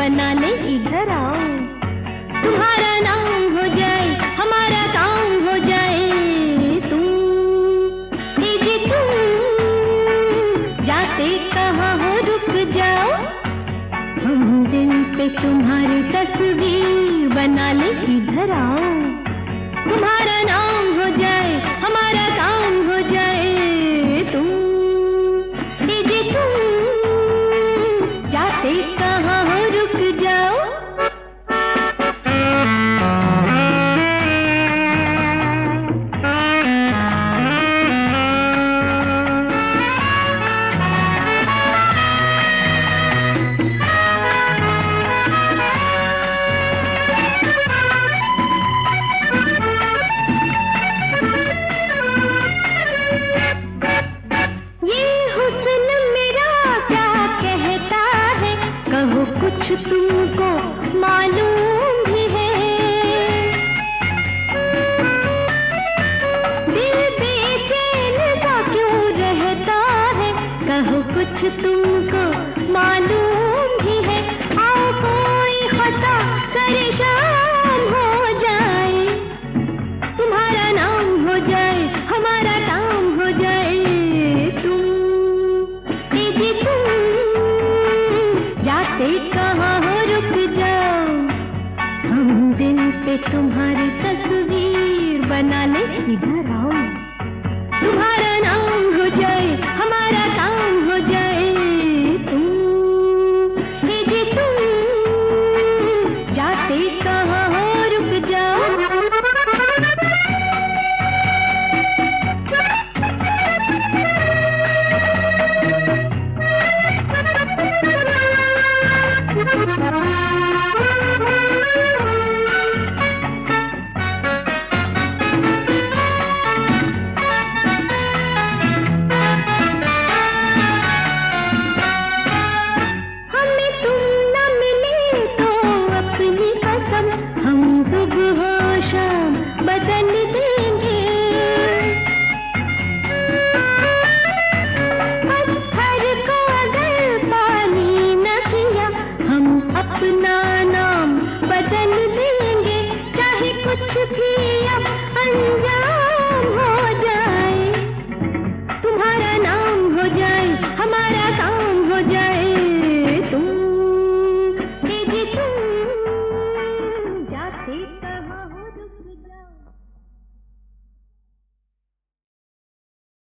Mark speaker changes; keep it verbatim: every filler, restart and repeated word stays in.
Speaker 1: बना ले, इधर आओ। तुम्हारा नाम हो जाए, हमारा काम हो जाए। तुम जी तुम जाते कहाँ हो, रुक जाओ। हम दिल पे तुम्हारी तस्वीर बना ले, इधर आओ। तुम्हारा नाम हो जाए, हमारा काम